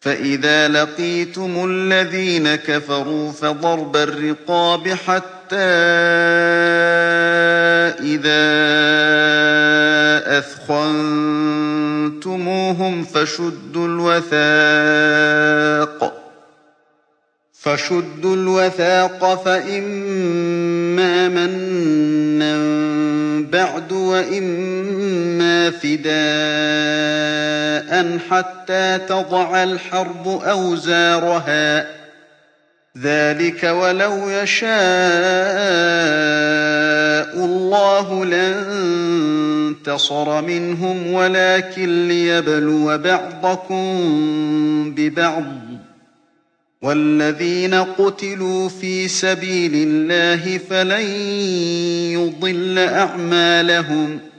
فإذا لقيتم الذين كفروا فضرب الرقاب حتى إذا أثخنتموهم فشدوا الوثاق فإما منا بعد وإما فداء حتى تضع الحرب أوزارها ذلك ولو يشاء الله لانتصر منهم ولكن ليبلو بعضكم ببعض والذين قتلوا في سبيل الله فلن يضل أعمالهم